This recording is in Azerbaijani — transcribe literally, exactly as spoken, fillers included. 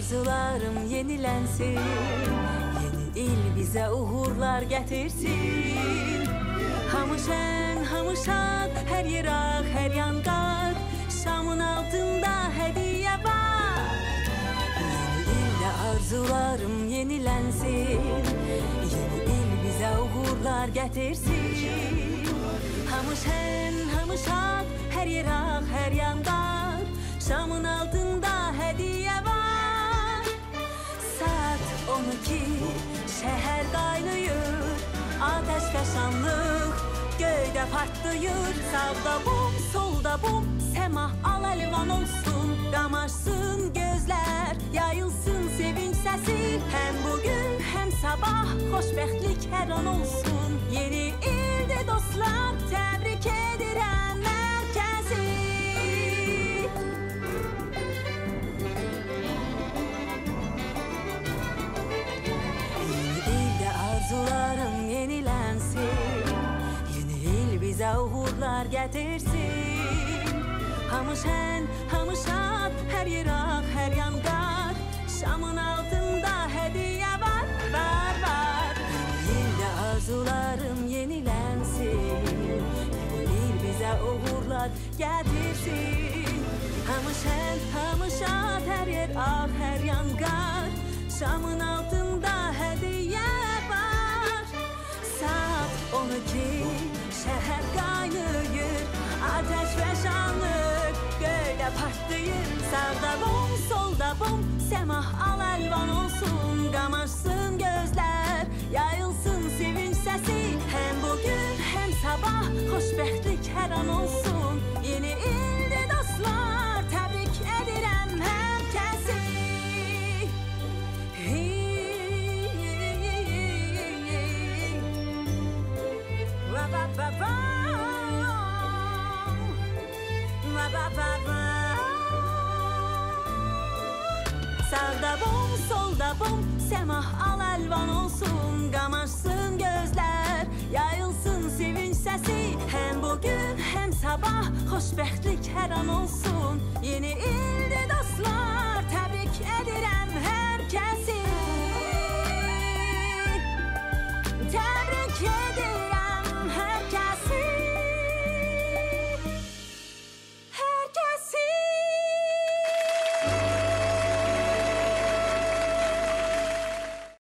arzularım yenilensin. Yeni il bize uğurlar getirsin. Hamı şen, hamı şad, her yer ağ, her yan qar. Şamın altında hediye var. Yeni ilde arzularım yenilensin. Yeni il bize uğurlar getirsin. Hamı şen, hamı şad, her yer ağ, her yan qar. Şamın altında hediye var. Saat on iki, şehir kaynıyor. Ateş fəşanlıq göydə partlayır. Sağda bum, solda bum, sema al-əlvan olsun. Qamaşsın gözlər, yayılsın sevinç səsi. Həm bugün, həm sabah, xoşbəxtlik hər an olsun. Yeni ildə dostlar, təbrik edirəm mərkəzi. Yeni ildə arzularım yenilensin. Yeni il bize uğurlar getirsin. Hamı şen, hamı şad, her yer ağ, her yan qar. Şamın altında hediye var, var, var. Yeni ilde arzularım yenilensin. Yeni il bize uğurlar getirsin. Hamı şen, hamı şad, her yer ağ, her yan qar. Şamın altında hediye var. Saat on iki, şehir kaynıyor. Ateş fəşanlıq göydə partlayır. Sağda bum, solda bum, sema al-əlvan olsun. Qamaşsın gözlər, yayılsın sevinç səsi. Həm bugün, həm sabah, xoşbəxtlik hər an olsun. Yeni ildə dostlar, təbrik edirəm hər kəsi. Sağda bum, solda bum, sema al-əlvan olsun. Qamaşsın gözlər, yayılsın sevinç səsi. Həm bugün, həm sabah, xoşbəxtlik hər an olsun. Yeni il